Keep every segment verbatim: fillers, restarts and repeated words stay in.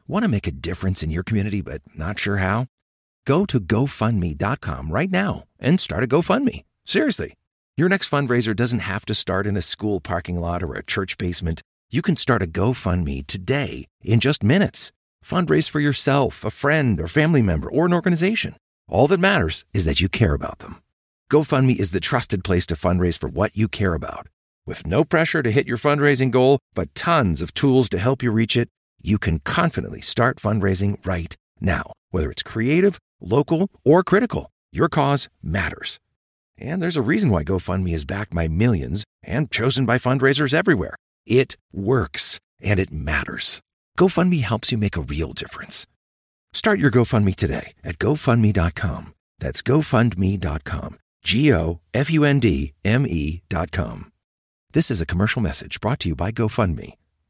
Want to make a difference in your community but not sure how? Go to go fund me dot com right now and start a GoFundMe. Seriously. Your next fundraiser doesn't have to start in a school parking lot or a church basement. You can start a GoFundMe today in just minutes. Fundraise for yourself, a friend, or family member, or an organization. All that matters is that you care about them. GoFundMe is the trusted place to fundraise for what you care about. With no pressure to hit your fundraising goal, but tons of tools to help you reach it, you can confidently start fundraising right now. Whether it's creative, local, or critical, your cause matters. And there's a reason why GoFundMe is backed by millions and chosen by fundraisers everywhere. It works, and it matters. GoFundMe helps you make a real difference. Start your GoFundMe today at go fund me dot com. That's go fund me dot com. G O F U N D M E dot com. This is a commercial message brought to you by GoFundMe.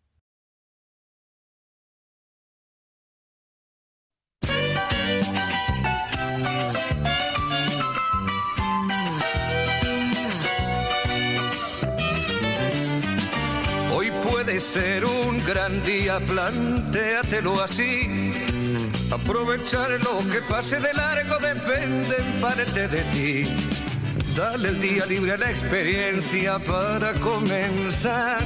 Hoy puede ser un gran día, plantéatelo así. Aprovechar lo que pase de largo depende en parte de ti. Dale el día libre a la experiencia para comenzar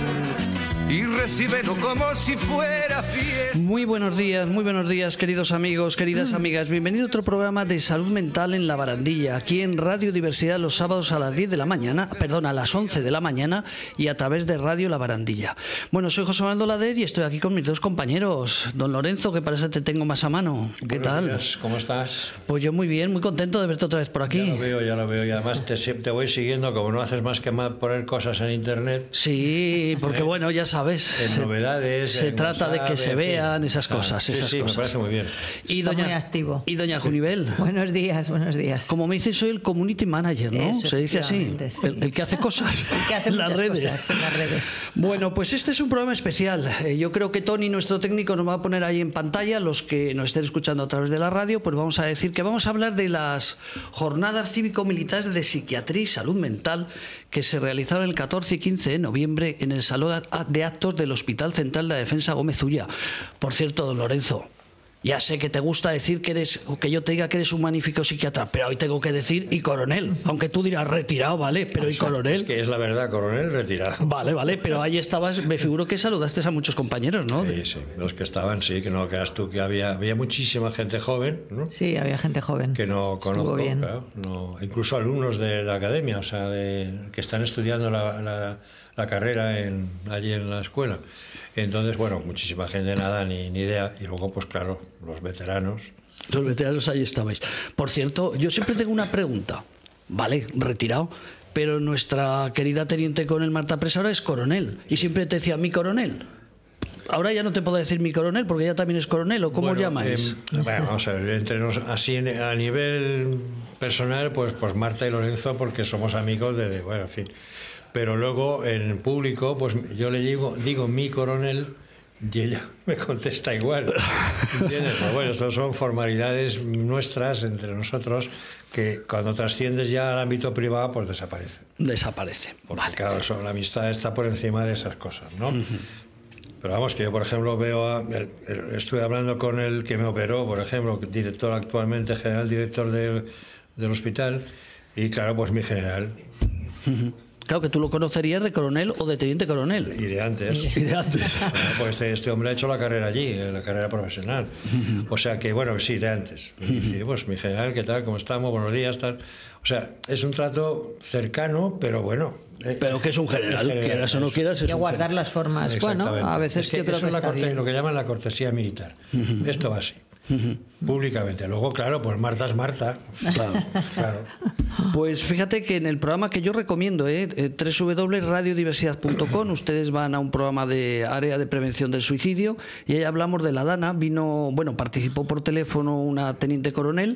y recíbelo como si fuera fiesta. Muy buenos días, muy buenos días, queridos amigos, queridas amigas. Bienvenido a otro programa de salud mental en La Barandilla, aquí en Radio Diversidad los sábados a las diez de la mañana, perdón, a las once de la mañana y a través de Radio La Barandilla. Bueno, soy José Manuel Ladet y estoy aquí con mis dos compañeros. Don Lorenzo, que parece que te tengo más a mano. ¿Qué Buenos tal? días, ¿cómo estás? Pues yo muy bien, muy contento de verte otra vez por aquí. Ya lo veo, ya lo veo. Y además te, te voy siguiendo, como no haces más que más poner cosas en internet. Sí, porque ¿Eh? bueno, ya sabes. En se, novedades. Se en trata WhatsApp, de que se en vean fin. esas cosas. Ah, sí, esas sí, cosas. me parece muy bien. Y Está doña, muy activo. Y doña Junivel. Buenos días, buenos días. Como me dice, soy el community manager, ¿no? Eso, Se dice así. sí. El, el que hace cosas. El que hace en las redes. cosas en las redes. Bueno, pues este es un programa especial. Eh, yo creo que Tony, nuestro técnico, nos va a poner ahí en pantalla. Los que nos estén escuchando a través de la radio, pues vamos a decir que vamos a hablar de las jornadas cívico-militares de psiquiatría y salud mental que se realizaron el catorce y quince de noviembre en el Salón de Actos del Hospital Central de la Defensa Gómez Ulla. Por cierto, don Lorenzo, ya sé que te gusta decir que eres, o que yo te diga que eres un magnífico psiquiatra, pero hoy tengo que decir y coronel, aunque tú dirás retirado, vale, pero y coronel. Es que es la verdad, coronel retirado. Vale, vale, pero ahí estabas, me figuro que saludaste a muchos compañeros, ¿no? Sí, sí, los que estaban, sí, que no creas tú que había, había muchísima gente joven, ¿no? Sí, había gente joven. Que no Estuvo conozco, bien. claro, no, incluso alumnos de la academia, o sea, de, que están estudiando la, la, la carrera en, allí en la escuela. Entonces, bueno, muchísima gente, nada, ni, ni idea. Y luego, pues claro, los veteranos. Los veteranos ahí estabais. Por cierto, yo siempre tengo una pregunta. Vale, retirado, pero nuestra querida teniente coronel Marta Presa ahora es coronel. Y siempre te decía, mi coronel. Ahora ya no te puedo decir mi coronel, porque ella también es coronel, ¿o cómo bueno, os llamáis? Eh, bueno, vamos a ver, entre nos, así a nivel personal, pues, pues Marta y Lorenzo, porque somos amigos de, de bueno, en fin. Pero luego en público, pues yo le digo, digo mi coronel y ella me contesta igual. ¿Entiendes? Pues bueno, estas son formalidades nuestras entre nosotros que cuando trasciendes ya al ámbito privado, pues desaparecen. Desaparece. Porque Vale. claro, eso, la amistad está por encima de esas cosas, ¿no? Uh-huh. Pero vamos, que yo, por ejemplo, veo a, el, el, estuve hablando con el que me operó, por ejemplo, director actualmente, general director del, del hospital, y claro, pues mi general. Uh-huh. Claro, que tú lo conocerías de coronel o de teniente coronel. Y de antes. Y de antes. Bueno, pues este, este hombre ha hecho la carrera allí, la carrera profesional. Uh-huh. O sea que, bueno, sí, de antes. Y dice, pues mi general, ¿qué tal? ¿Cómo estamos? Buenos días, tal. O sea, es un trato cercano, pero bueno. Eh, pero que es un general, general quieras o no quieras. Es hay que un guardar general. las formas. Bueno, a veces es que yo creo eso que es la está corte, bien. lo que llaman la cortesía militar. Uh-huh. Esto va así. Uh-huh. Públicamente. Luego, claro, pues Marta es Marta. Claro, claro. Pues fíjate que en el programa que yo recomiendo, ¿eh? doble u doble u doble u punto radio diversidad punto com, ustedes van a un programa de área de prevención del suicidio y ahí hablamos de la Dana. Vino, bueno, participó por teléfono una teniente coronel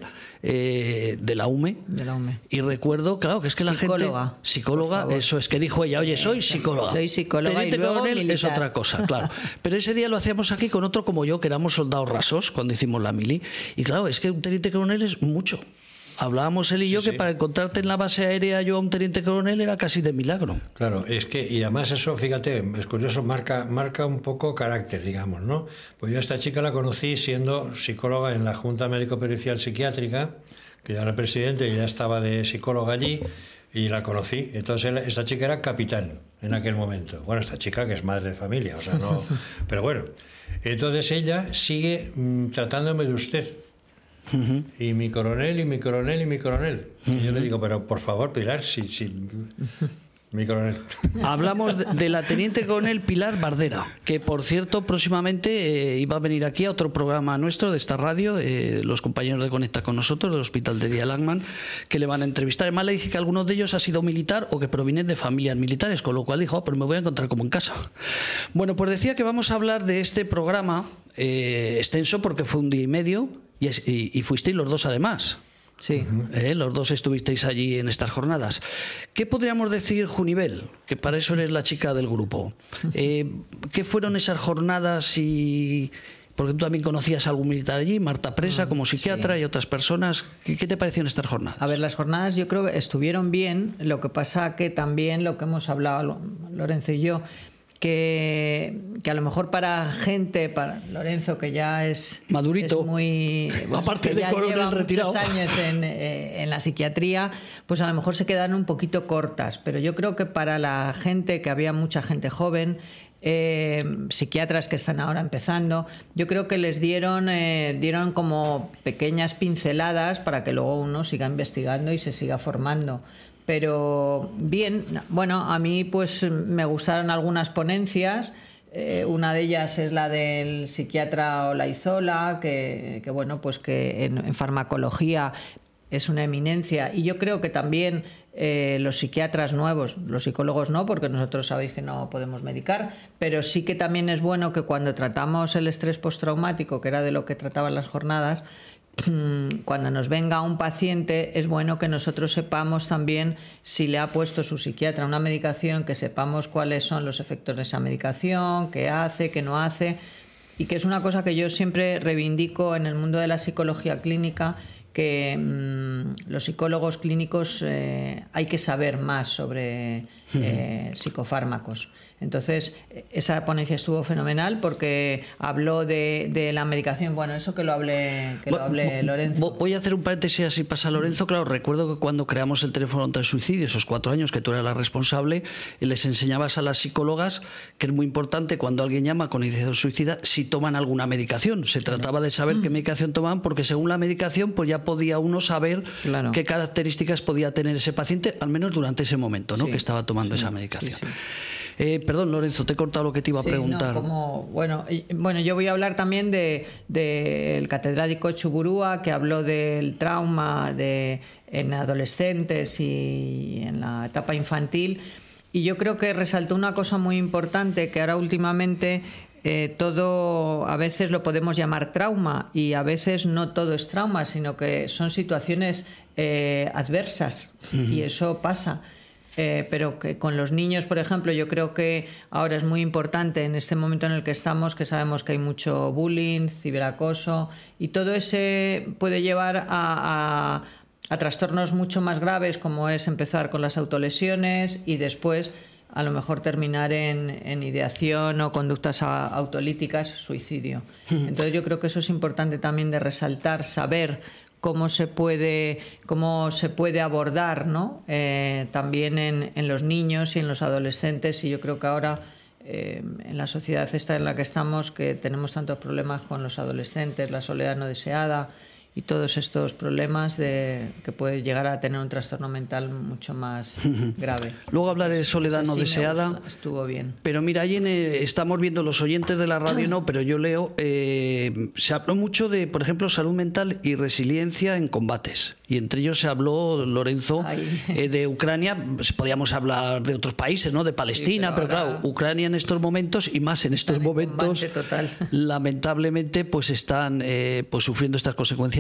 eh, de la UME. De la UME. Y recuerdo, claro, que es que psicóloga, la gente... Psicóloga. Eso es que dijo ella, oye, soy psicóloga. Soy psicóloga teniente y luego coronel militar. es otra cosa, claro. Pero ese día lo hacíamos aquí con otro como yo, que éramos soldados rasos cuando hicimos la mili. Y claro, es que un teniente coronel es mucho. Hablábamos él y yo sí, que sí. para encontrarte en la base aérea yo a un teniente coronel era casi de milagro. Claro, es que, y además eso, fíjate, es curioso, marca, marca un poco carácter, digamos, ¿no? Pues yo a esta chica la conocí siendo psicóloga en la Junta Médico Pericial Psiquiátrica, que ya era el presidente y ya estaba de psicóloga allí, y la conocí. Entonces esta chica era capitán en aquel momento. Bueno, esta chica que es madre de familia, o sea, no... Pero bueno, entonces ella sigue mmm, tratándome de usted. Uh-huh. Y mi coronel, y mi coronel, y mi coronel. Uh-huh. Y yo le digo, pero por favor, Pilar, si, si... mi coronel. Hablamos de, de la teniente coronel Pilar Bardera, que por cierto próximamente eh, iba a venir aquí a otro programa nuestro de esta radio, eh, los compañeros de Conecta con nosotros, del Hospital de Día Langman, que le van a entrevistar. Además le dije que algunos de ellos ha sido militar o que provienen de familias militares, con lo cual dijo, oh, pero me voy a encontrar como en casa. Bueno, pues decía que vamos a hablar de este programa eh, extenso porque fue un día y medio y, es, y, y fuisteis los dos además. Sí. Eh, los dos estuvisteis allí en estas jornadas. ¿Qué podríamos decir, Junivel? Que para eso eres la chica del grupo. Eh, ¿Qué fueron esas jornadas? Y porque tú también conocías a algún militar allí, Marta Presa, como psiquiatra, sí, y otras personas. ¿Qué, qué te parecieron estas jornadas? A ver, las jornadas yo creo que estuvieron bien. Lo que pasa que también lo que hemos hablado Lorenzo y yo, Que, que a lo mejor para gente, para Lorenzo, que ya es madurito, es muy, pues, aparte que de ya coronel lleva retirado, muchos años en, eh, en la psiquiatría, pues a lo mejor se quedan un poquito cortas. Pero yo creo que para la gente, que había mucha gente joven, eh, psiquiatras que están ahora empezando, yo creo que les dieron, eh, dieron como pequeñas pinceladas para que luego uno siga investigando y se siga formando. Pero bien, bueno, a mí pues me gustaron algunas ponencias. Eh, una de ellas es la del psiquiatra Olaizola, que, que bueno, pues que en, en farmacología es una eminencia. Y yo creo que también eh, los psiquiatras nuevos, los psicólogos no, porque nosotros sabéis que no podemos medicar, pero sí que también es bueno que cuando tratamos el estrés postraumático, que era de lo que trataban las jornadas, cuando nos venga un paciente es bueno que nosotros sepamos también si le ha puesto su psiquiatra una medicación, que sepamos cuáles son los efectos de esa medicación, qué hace, qué no hace, y que es una cosa que yo siempre reivindico en el mundo de la psicología clínica, que mmm, los psicólogos clínicos eh, hay que saber más sobre eh, psicofármacos. Entonces, esa ponencia estuvo fenomenal porque habló de, de la medicación. Bueno, eso que lo hable, que lo hable Lorenzo. Voy a hacer un paréntesis así pasa Lorenzo. Claro, recuerdo que cuando creamos el teléfono contra el suicidio, esos cuatro años que tú eras la responsable, les enseñabas a las psicólogas que es muy importante cuando alguien llama con ideación suicida si toman alguna medicación. Se trataba de saber qué medicación tomaban, porque según la medicación pues ya podía uno saber claro. qué características podía tener ese paciente, al menos durante ese momento, ¿no? Sí, que estaba tomando sí, esa medicación. Sí, sí. Eh, perdón, Lorenzo, te he cortado lo que te iba a sí, preguntar. No, como, bueno, bueno, yo voy a hablar también del de, de catedrático Chuburúa, que habló del trauma de, en adolescentes y en la etapa infantil. Y yo creo que resaltó una cosa muy importante, que ahora últimamente eh, todo a veces lo podemos llamar trauma, y a veces no todo es trauma, sino que son situaciones eh, adversas, uh-huh. y eso pasa. Eh, pero que con los niños, por ejemplo, yo creo que ahora es muy importante en este momento en el que estamos, que sabemos que hay mucho bullying, ciberacoso, y todo ese puede llevar a, a, a trastornos mucho más graves, como es empezar con las autolesiones y después a lo mejor terminar en, en ideación o conductas autolíticas, suicidio. Entonces yo creo que eso es importante también de resaltar, saber cómo se puede, cómo se puede abordar, ¿no? Eh, también en, en los niños y en los adolescentes, y yo creo que ahora eh, en la sociedad esta en la que estamos, que tenemos tantos problemas con los adolescentes, la soledad no deseada y todos estos problemas de que puede llegar a tener un trastorno mental mucho más grave. Luego hablaré de soledad no sí, deseada. Estuvo bien. Pero mira, ahí en el, estamos viendo los oyentes de la radio, no, pero yo leo, eh, se habló mucho de, por ejemplo, salud mental y resiliencia en combates. Y entre ellos se habló, Lorenzo, eh, de Ucrania. Podíamos hablar de otros países, ¿no? De Palestina, sí, pero, pero ahora... claro, Ucrania en estos momentos, y más en estos momentos, total. lamentablemente, pues están eh, pues sufriendo estas consecuencias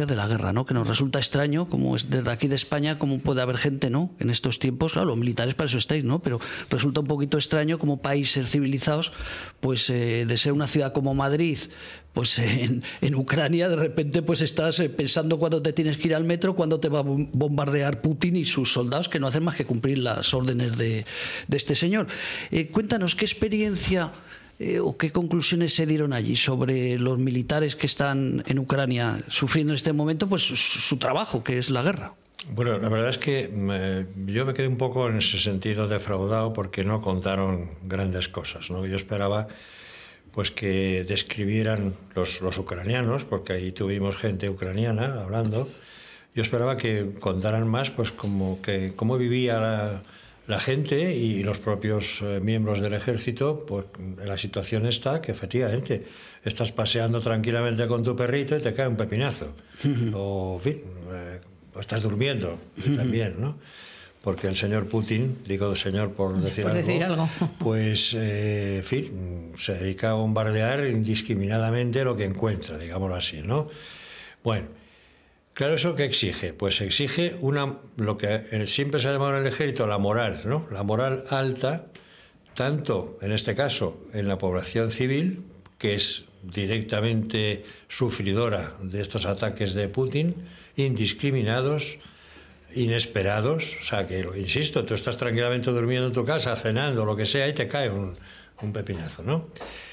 experiencias de la guerra, ¿no? Que nos resulta extraño, como es desde aquí de España, cómo puede haber gente, ¿no? En estos tiempos, claro, los militares para eso estáis, ¿no? Pero resulta un poquito extraño como países civilizados, pues eh, de ser una ciudad como Madrid, pues en, en Ucrania de repente pues estás pensando cuándo te tienes que ir al metro, cuándo te va a bombardear Putin y sus soldados, que no hacen más que cumplir las órdenes de, de este señor. Eh, cuéntanos, ¿qué experiencia eh, o qué conclusiones se dieron allí sobre los militares que están en Ucrania sufriendo en este momento pues su, su trabajo, que es la guerra? Bueno, la verdad es que me, yo me quedé un poco en ese sentido defraudado porque no contaron grandes cosas, ¿no? Yo esperaba pues que describieran los, los ucranianos, porque ahí tuvimos gente ucraniana hablando. Yo esperaba que contaran más pues como que cómo vivía la, la gente y los propios eh, miembros del ejército pues en la situación esta, que efectivamente estás paseando tranquilamente con tu perrito y te cae un pepinazo. O, en fin, eh, o estás durmiendo también, ¿no? Porque el señor Putin, digo señor por decir, por algo, decir algo, pues, eh, en fin, se dedica a bombardear indiscriminadamente lo que encuentra, digámoslo así, ¿no? Bueno, claro, ¿eso qué exige? Pues exige una, lo que siempre se ha llamado en el ejército la moral, ¿no? La moral alta, tanto, en este caso, en la población civil, que es directamente sufridora de estos ataques de Putin, indiscriminados, inesperados, o sea que, insisto, tú estás tranquilamente durmiendo en tu casa, cenando, lo que sea, y te cae un, un pepinazo, ¿no?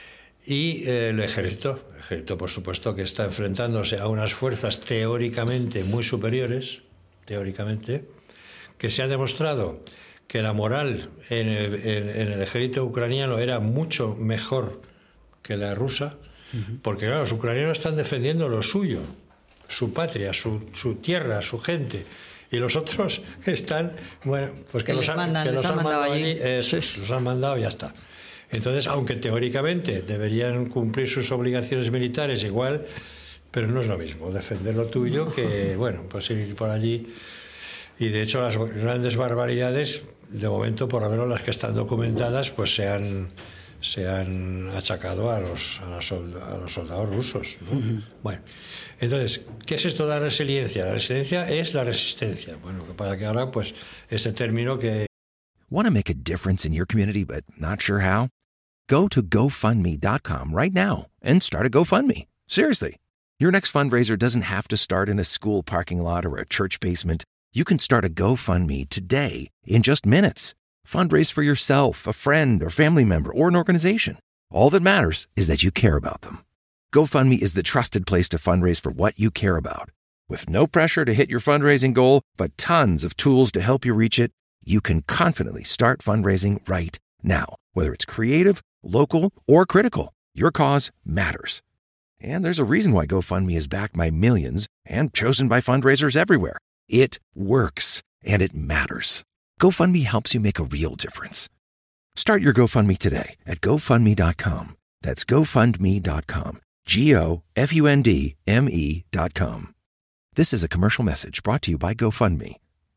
Y eh, el ejército, el ejército, por supuesto, que está enfrentándose a unas fuerzas teóricamente muy superiores, teóricamente, que se ha demostrado que la moral en el, en, en el ejército ucraniano era mucho mejor que la rusa, uh-huh. Porque, claro, los ucranianos están defendiendo lo suyo, su patria, su, su tierra, su gente. Y los otros están, bueno, pues que, que los han, mandan, que los han mandado, mandado allí, eso, sí. Los han mandado y ya está. Entonces, aunque teóricamente deberían cumplir sus obligaciones militares igual, pero no es lo mismo defender lo tuyo que, bueno, pues ir por allí. Y de hecho las grandes barbaridades, de momento, por lo menos las que están documentadas, pues se han, se han achacado a los, a los, soldados, a los soldados rusos, ¿no? Uh-huh. Bueno, entonces, ¿qué es esto de la resiliencia? La resiliencia es la resistencia. Bueno, para que ahora, pues, este término que... Want to make a difference in your community but not sure how? Go to go fund me dot com right now and start a GoFundMe. Seriously. Your next fundraiser doesn't have to start in a school parking lot or a church basement. You can start a GoFundMe today in just minutes. Fundraise for yourself, a friend, or family member, or an organization. All that matters is that you care about them. GoFundMe is the trusted place to fundraise for what you care about. With no pressure to hit your fundraising goal, but tons of tools to help you reach it, you can confidently start fundraising right now. Whether it's creative, local, or critical, your cause matters. And there's a reason why GoFundMe is backed by millions and chosen by fundraisers everywhere. It works, and it matters. GoFundMe helps you make a real difference. Start your GoFundMe today at go fund me dot com. That's go fund me dot com. G O F U N D M E dot com. This is a commercial message brought to you by GoFundMe.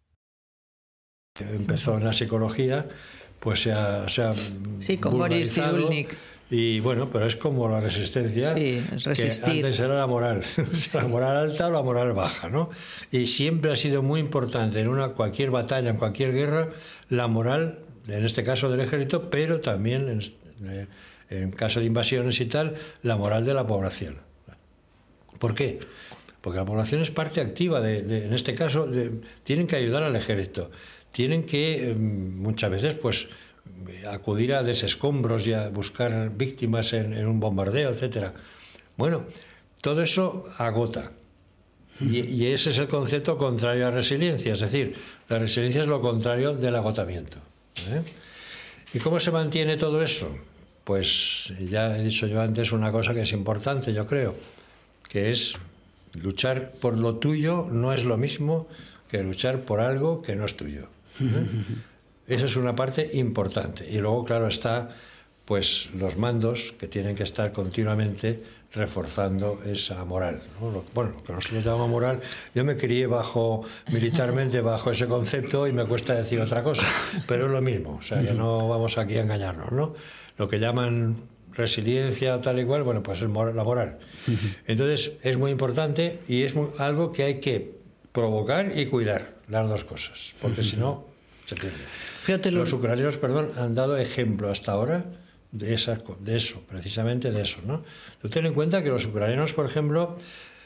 Empezó en la psicología, pues se ha, se ha sí, con Boris Cyrulnik. Y bueno, pero es como la resistencia, sí, es resistir. Que antes era la moral, sí. La moral alta o la moral baja, ¿no? Y siempre ha sido muy importante en una cualquier batalla, en cualquier guerra, la moral, en este caso del ejército, pero también en, en caso de invasiones y tal, la moral de la población. ¿Por qué? Porque la población es parte activa, de, de, en este caso, de, tienen que ayudar al ejército, tienen que eh, muchas veces, pues, acudir a desescombros y a buscar víctimas en, en un bombardeo, etcétera. Bueno, todo eso agota. Y, y ese es el concepto contrario a resiliencia. Es decir, la resiliencia es lo contrario del agotamiento, ¿eh? ¿Y cómo se mantiene todo eso? Pues ya he dicho yo antes una cosa que es importante, yo creo, que es luchar por lo tuyo no es lo mismo que luchar por algo que no es tuyo, ¿eh? Esa es una parte importante. Y luego, claro, está pues los mandos que tienen que estar continuamente reforzando esa moral, ¿no? Lo, bueno, lo que nosotros llamamos moral, yo me crié bajo, militarmente bajo ese concepto y me cuesta decir otra cosa, pero es lo mismo, o sea, que no vamos aquí a engañarnos, ¿no? Lo que llaman resiliencia tal y cual, bueno, pues es la moral. Entonces es muy importante y es muy, algo que hay que provocar y cuidar, las dos cosas, porque si no se pierde. Fíjate, los ucranianos, perdón, han dado ejemplo hasta ahora de, esa, de eso, precisamente de eso, ¿no? Tú ten en cuenta que los ucranianos, por ejemplo,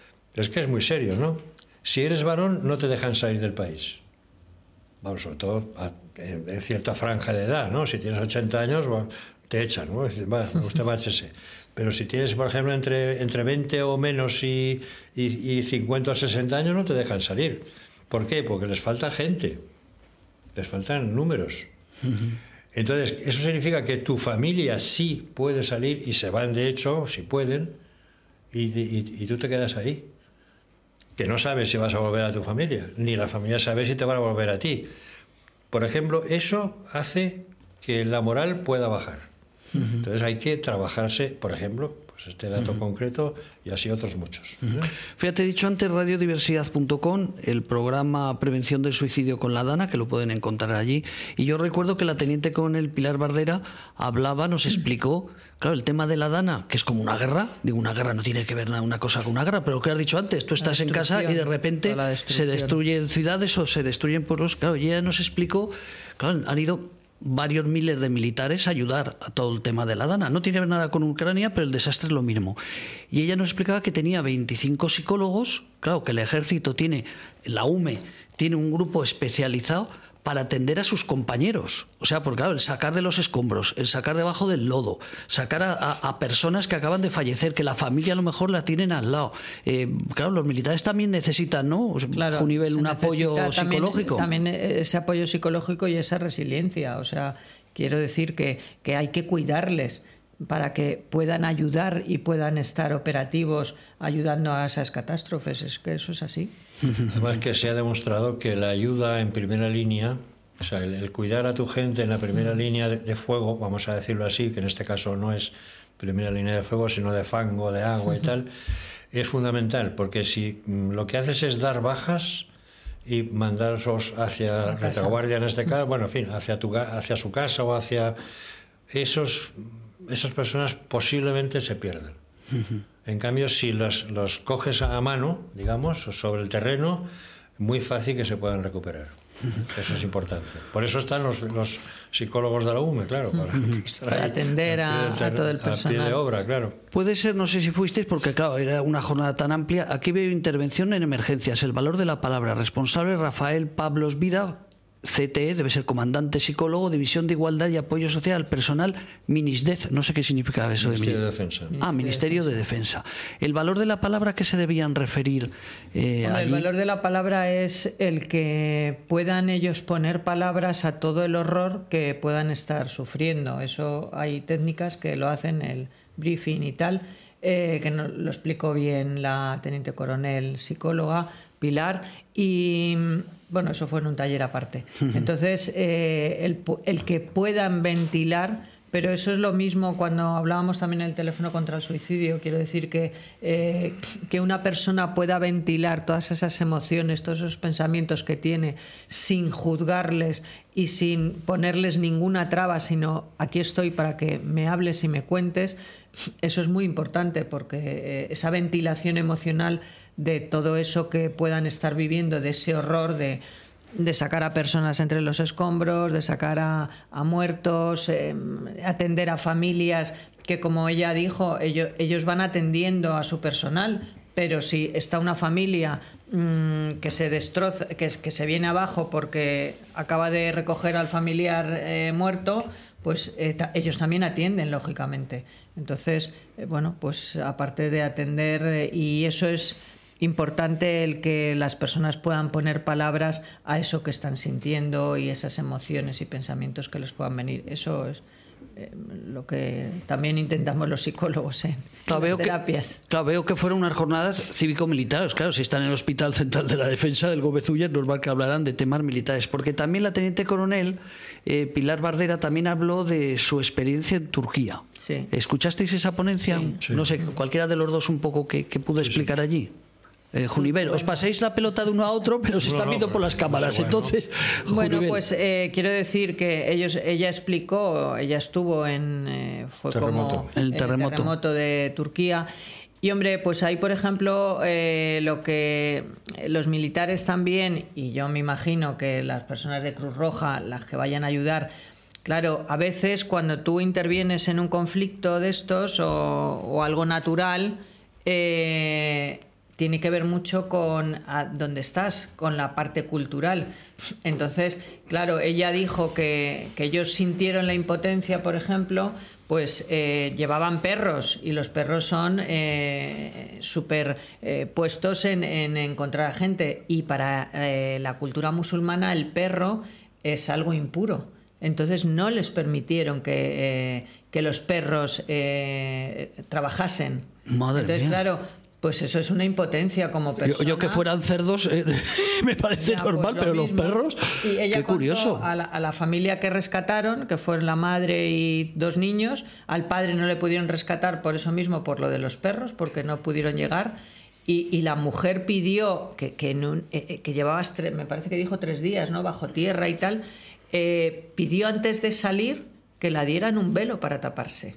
es que es muy serio, ¿no? Si eres varón, no te dejan salir del país. Vamos, sobre todo a, en, en cierta franja de edad, ¿no? Si tienes ochenta años, bueno, te echan, ¿no? Dicen, va, usted márchese. Pero si tienes, por ejemplo, entre, entre veinte o menos y, y, y cincuenta o sesenta años, no te dejan salir. ¿Por qué? Porque les falta gente, les faltan números. Uh-huh. Entonces, eso significa que tu familia sí puede salir, y se van, de hecho, si pueden, y, y, y tú te quedas ahí. Que no sabes si vas a volver a tu familia, ni la familia sabe si te van a volver a ti. Por ejemplo, eso hace que la moral pueda bajar. Uh-huh. Entonces hay que trabajarse, por ejemplo, pues este dato uh-huh. concreto y así otros muchos. Uh-huh. Fíjate, he dicho antes radiodiversidad punto com, el programa Prevención del Suicidio con la Dana, que lo pueden encontrar allí. Y yo recuerdo que la teniente coronel Pilar Bardera hablaba, nos explicó, claro, el tema de la Dana, que es como una guerra. Digo, una guerra no tiene que ver nada una cosa con una guerra, pero ¿qué has dicho antes? Tú estás en casa y de repente se destruyen ciudades o se destruyen pueblos. Claro, y ella nos explicó, claro, han ido varios miles de militares a ayudar a todo el tema de la Dana. No tiene que ver nada con Ucrania, pero el desastre es lo mismo. Y ella nos explicaba que tenía veinticinco psicólogos, claro, que el ejército tiene, la U M E tiene un grupo especializado para atender a sus compañeros. O sea, porque claro, el sacar de los escombros, el sacar debajo del lodo, sacar a, a, a personas que acaban de fallecer, que la familia a lo mejor la tienen al lado. Eh, claro, los militares también necesitan, ¿no? Claro, un nivel, un apoyo también, psicológico. También ese apoyo psicológico y esa resiliencia. O sea, quiero decir que, que hay que cuidarles para que puedan ayudar y puedan estar operativos ayudando a esas catástrofes. Es que eso es así. Además que se ha demostrado que la ayuda en primera línea, o sea, el, el cuidar a tu gente en la primera línea de, de fuego, vamos a decirlo así, que en este caso no es primera línea de fuego, sino de fango, de agua y tal, es fundamental, porque si lo que haces es dar bajas y mandarlos hacia retaguardia en este caso, bueno, en fin, hacia, tu, hacia su casa o hacia esos... esas personas posiblemente se pierden. Uh-huh. En cambio, si los, los coges a mano, digamos, sobre el terreno, muy fácil que se puedan recuperar. Uh-huh. Eso es importante. Por eso están los, los psicólogos de la U M E, claro, para, uh-huh. para atender a, a, a todo el personal. A pie de obra, claro. Puede ser, no sé si fuisteis, porque claro, era una jornada tan amplia. Aquí veo intervención en emergencias, el valor de la palabra. Responsable Rafael Pablos Vida, C T E, debe ser comandante psicólogo, División de Igualdad y Apoyo Social, personal MINISDEF, no sé qué significa eso. Ministerio de, de Defensa. Ah, Ministerio de Defensa. ¿El valor de la palabra que se debían referir eh, Hombre, allí? El valor de la palabra es el que puedan ellos poner palabras a todo el horror que puedan estar sufriendo. Eso hay técnicas que lo hacen, el briefing y tal, eh, que no, lo explicó bien la teniente coronel psicóloga Pilar, y bueno, eso fue en un taller aparte. Entonces, eh, el, el que puedan ventilar, pero eso es lo mismo cuando hablábamos también del teléfono contra el suicidio. Quiero decir que, eh, que una persona pueda ventilar todas esas emociones, todos esos pensamientos que tiene, sin juzgarles y sin ponerles ninguna traba, sino aquí estoy para que me hables y me cuentes. Eso es muy importante, porque eh, esa ventilación emocional de todo eso que puedan estar viviendo, de ese horror de, de sacar a personas entre los escombros, de sacar a, a muertos, eh, atender a familias que, como ella dijo, ellos, ellos van atendiendo a su personal, pero si está una familia mmm, que se destroza, que, que se viene abajo porque acaba de recoger al familiar eh, muerto, pues eh, ta- ellos también atienden, lógicamente. Entonces, eh, bueno, pues aparte de atender, eh, y eso es importante, el que las personas puedan poner palabras a eso que están sintiendo y esas emociones y pensamientos que les puedan venir. Eso es eh, lo que también intentamos los psicólogos en, claro, en las veo terapias. Que, claro, veo que fueron unas jornadas cívico-militares. Claro, si están en el Hospital Central de la Defensa del Gómez Ulla, normal que hablarán de temas militares. Porque también la teniente coronel eh, Pilar Bardera también habló de su experiencia en Turquía. Sí. ¿Escuchasteis esa ponencia? Sí. Sí. No sé, cualquiera de los dos un poco que, que pudo explicar sí, sí. allí. Eh, Junivel, os paséis la pelota de uno a otro, pero se No, están no, viendo pero por las cámaras. no sé, bueno. Entonces, Bueno, Junivel. pues eh, quiero decir que ellos, ella explicó, ella estuvo en eh, fue Terremoto. como El terremoto. terremoto de Turquía. Y hombre, pues ahí, por ejemplo, eh, lo que los militares también, y yo me imagino que las personas de Cruz Roja, las que vayan a ayudar, claro, a veces cuando tú intervienes en un conflicto de estos o, o algo natural, eh, tiene que ver mucho con a dónde estás, con la parte cultural. Entonces, claro, ella dijo que, que ellos sintieron la impotencia, por ejemplo, pues eh, llevaban perros y los perros son eh, súper eh, puestos en, en encontrar a gente, y para eh, la cultura musulmana el perro es algo impuro. Entonces no les permitieron que, eh, que los perros eh, trabajasen. Madre Entonces, mía. claro, pues eso es una impotencia como persona. Yo, yo que fueran cerdos eh, me parece Ya, pues normal, lo pero mismo. los perros, Y ella qué contó curioso. A la, a la familia que rescataron, que fueron la madre y dos niños, al padre no le pudieron rescatar por eso mismo, por lo de los perros, porque no pudieron llegar. Y, y la mujer pidió que, que, en un, eh, que llevabas, tres, me parece que dijo tres días, ¿no? Bajo tierra y tal, eh, pidió antes de salir que la dieran un velo para taparse.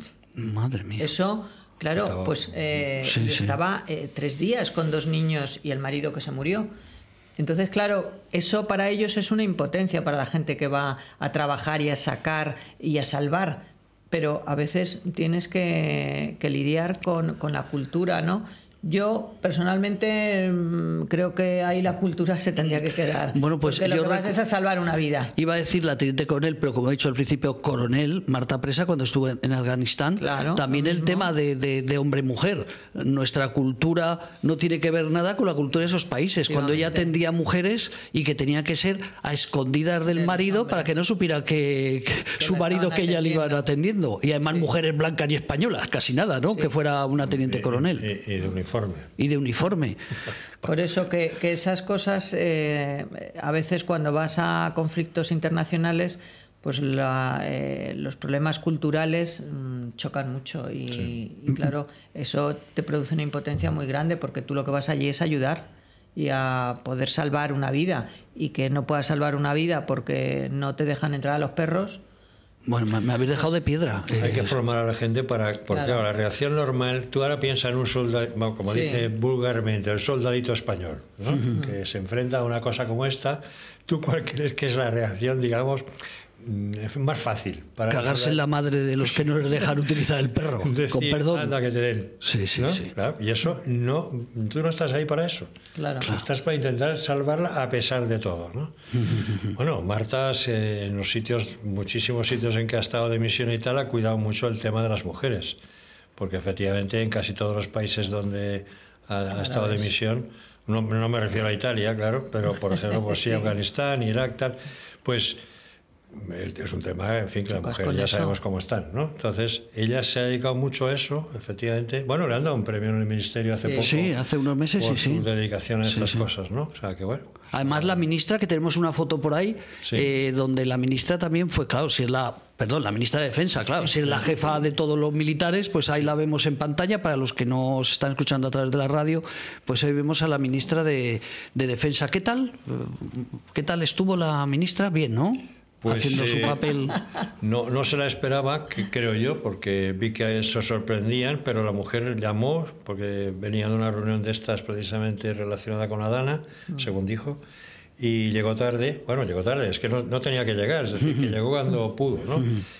Madre mía. Eso, claro, Estaba- pues eh, Sí, sí. estaba eh, tres días con dos niños y el marido que se murió. Entonces, claro, eso para ellos es una impotencia, para la gente que va a trabajar y a sacar y a salvar. Pero a veces tienes que, que lidiar con, con la cultura, ¿no? Yo, personalmente, mm, creo que ahí la cultura se tendría que quedar. Bueno, pues porque lo yo que vas recu- es a salvar una vida. Iba a decir la teniente coronel, pero como he dicho al principio, coronel Marta Presa, cuando estuvo en en Afganistán. Claro, también lo el mismo. tema de, de- de hombre-mujer. Nuestra cultura no tiene que ver nada con la cultura de esos países. Cuando ella Efectivamente. atendía mujeres y que tenía que ser a escondidas del Del marido hombre. para que no supiera que, que su la marido estaban que ella le iban atendiendo. atendiendo. Y además mujeres blancas y españolas, casi nada, ¿no? Que fuera una teniente coronel. Y, y de uniforme. Y de uniforme. Por eso que, que esas cosas, eh, a veces cuando vas a conflictos internacionales, pues la, eh, los problemas culturales mm, chocan mucho y, y claro, eso te produce una impotencia muy grande, porque tú lo que vas allí es ayudar y a poder salvar una vida, y que no puedas salvar una vida porque no te dejan entrar a los perros. Bueno, me, me habéis dejado de piedra. Hay que Eh, formar a la gente para... Porque Claro. claro, la reacción normal... Tú ahora piensas en un soldado, como Sí. dice vulgarmente, el soldadito español, ¿no? Que se enfrenta a una cosa como esta. ¿Tú cuál crees que es la reacción, digamos, mm, es más fácil? Para el Cagarse en soldado? la madre de los que no les dejan utilizar el perro. Decir, con perdón. anda que te den. Sí, sí, ¿no? sí. Claro, y eso no... Tú no estás ahí para eso. Claro. Estás para intentar salvarla a pesar de todo, ¿no? Bueno, Marta, se- en los sitios, muchísimos sitios en que ha estado de misión y tal, ha cuidado mucho el tema de las mujeres, porque efectivamente en casi todos los países donde ha, ha estado de misión, no, no me refiero a Italia, claro, pero por ejemplo, pues sí, Sí. Afganistán, Irak, tal, pues es un tema, en fin, que las Chocas mujeres con ya eso. sabemos cómo están, ¿no? Entonces, ella se ha dedicado mucho a eso, efectivamente. Bueno, le han dado un premio en el ministerio hace Sí. poco. Sí, hace unos meses, por sí, sí. su dedicación a Sí, estas sí. cosas, ¿no? O sea, que bueno. Además, la ministra, que tenemos una foto por ahí, Sí. eh, donde la ministra también fue, claro, si es la, perdón, la ministra de Defensa, claro, si es la jefa de todos los militares, pues ahí la vemos en pantalla. Para los que nos están escuchando a través de la radio, pues ahí vemos a la ministra de, de Defensa. ¿Qué tal? ¿Qué tal estuvo la ministra? Bien, ¿no? Haciendo su eh, papel. No, no se la esperaba, que, creo yo, porque vi que se sorprendían, pero la mujer llamó, porque venía de una reunión de estas precisamente relacionada con la Dana, según dijo, y llegó tarde. Bueno, llegó tarde, es que no, no tenía que llegar, es decir, que llegó cuando pudo, ¿no?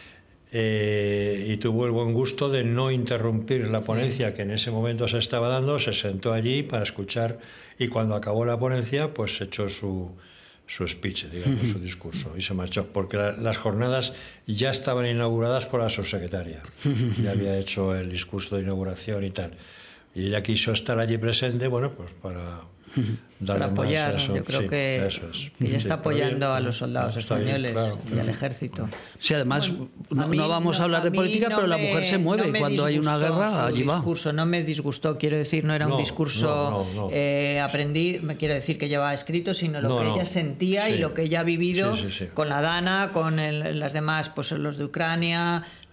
Eh, y tuvo el buen gusto de no interrumpir la ponencia que en ese momento se estaba dando, se sentó allí para escuchar, y cuando acabó la ponencia, pues echó su... su speech, digamos, su discurso, y se marchó, porque la, las jornadas ya estaban inauguradas por la subsecretaria, ya había hecho el discurso de inauguración y tal, y ella quiso estar allí presente, bueno, pues para darle Para apoyar, más a eso. yo creo Sí, que, eso es. que ella Sí, está pero bien, apoyando a los soldados está bien, españoles claro, y claro. al ejército. Sí, además, Bueno, no, a mí no vamos no- a hablar de mí política, no pero la me- mujer se mueve. no me Cuando hay una disgustó guerra, su allí va. discurso, no me disgustó, quiero decir, no era un No, discurso no, no, no. eh, aprendí, me quiero decir que llevaba escrito, sino lo No, que no. ella sentía Sí. y lo que ella ha vivido Sí, sí, sí. con la Dana, con el- las demás, pues los de Ucrania,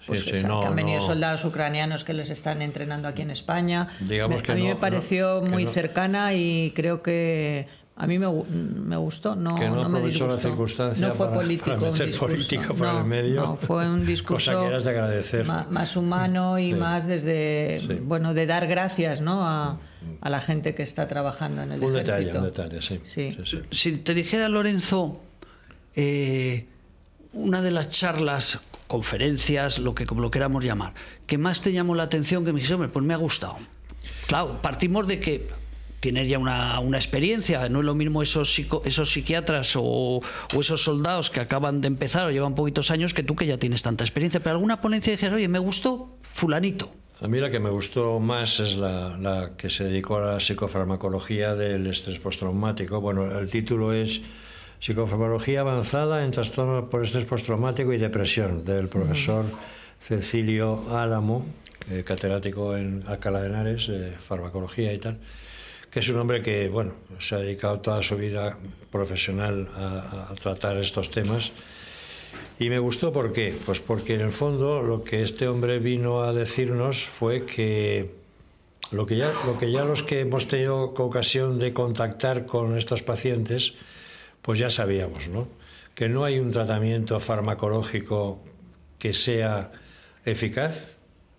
pues sí, que, sí, que no, han venido no. soldados ucranianos que les están entrenando aquí en España. Digamos me, que a mí no, me pareció no, muy no. cercana y creo que a mí me, me gustó. No, que no, no me aprovechó la disgustó. circunstancia no fue para, político, para meter un discurso. político por no, el medio. No, fue un discurso cosa que eras de agradecer. más, más humano y sí. más desde, sí. bueno, de dar gracias, ¿no? a, a la gente que está trabajando en el un ejército. detalle, un detalle, sí. Sí. Sí, sí. Si te dijera, Lorenzo, eh, una de las charlas, conferencias, lo que como lo queramos llamar, que más te llamó la atención, que me dijiste, hombre, pues me ha gustado. Claro, partimos de que tienes ya una, una experiencia, no es lo mismo esos, psico, esos psiquiatras o, o esos soldados que acaban de empezar o llevan poquitos años que tú que ya tienes tanta experiencia, pero alguna ponencia dijeras, oye, me gustó fulanito. A mí la que me gustó más es la, la que se dedicó a la psicofarmacología del estrés postraumático. Bueno, el título es Psicofarmacología avanzada en trastornos por estrés postraumático y depresión, del profesor Cecilio Álamo, eh, catedrático en Alcalá de Henares, de farmacología y tal, que es un hombre que, bueno, se ha dedicado toda su vida profesional a, a tratar estos temas. Y me gustó, ¿por qué? Pues porque en el fondo lo que este hombre vino a decirnos fue que lo que ya, lo que ya los que hemos tenido ocasión de contactar con estos pacientes, pues ya sabíamos, ¿no? Que no hay un tratamiento farmacológico que sea eficaz,